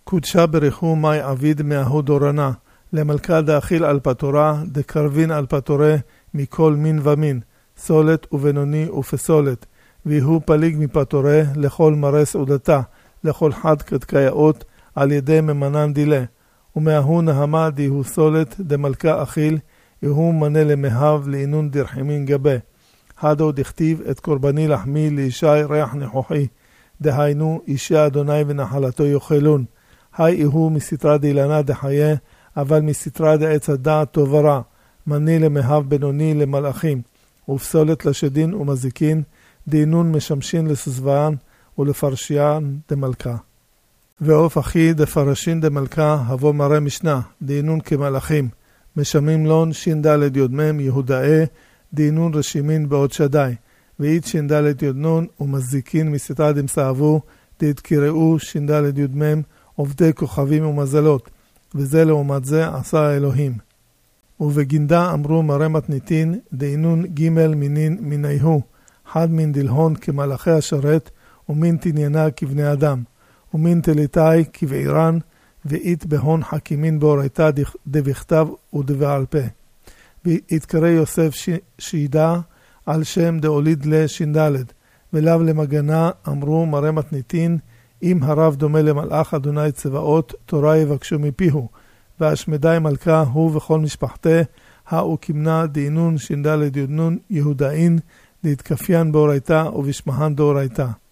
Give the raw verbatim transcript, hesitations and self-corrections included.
קודשה בריחו מי עביד מההו דורנה, למלכה דאכיל על פתורה, דקרבין על פתורה, מכל מין ומין, סולת ובינוני ופסולת, ויהו פליג מפתורה, לכל מראה סעודתה, לכל חד קדקאיות, על ידי ממנן דילה, ומההו נהמה דיהו סולת, דמלכה אכיל, יהו מנה למהב לעינון דרחימין גבה. הדו דכתיב את קורבני לחמי לישי ריח נחוחי, דהיינו אישי אדוני ונחלתו יאכלון. היי יהו מסתרה דילנה דחיה, אבל מסתרה דעץ הדעת טוב ורע, מני למהב בינוני למלאכים, ופסולת לשדין ומזיקין, דינון משמשין לסזבען ולפרשיין דמלכה. ועוף אחי דפרשין דמלכה, הבוא מראה משנה, דינון כמלאכים, משמים לון שין דלת יודמם יהודאי, דינון רשימין בעוד שדי, ואית שין דלת יודנון ומזיקין מסתרה דמסעבו, דתקראו שין דלת יודמם, עובדי כוכבים ומזלות, וזה לעומת זה עשה האלוהים. ובגינדה אמרו מראה מתניתין, דינון ג' מינין מיניהו, חד מן דלהון כמלאכי השרת, ומין תניינה כבני אדם, ומין תליטאי כבעירן, ואית בהון חכימין באורייתא דבכתב ודבעל פה. והתקרא יוסף ש... שידה על שם דאוליד לשינדלת, ולאו למגנה אמרו מראה מתניתין, אם הרב דומה למלאך אדוני צבאות, תורה יבקשו מפיהו, והשמדי מלכה הוא וכל משפחתה, האו כמנה דינון שינדלת יודנון יהודאין, להתקפיין באורייתא ובשמהן דאורייתא.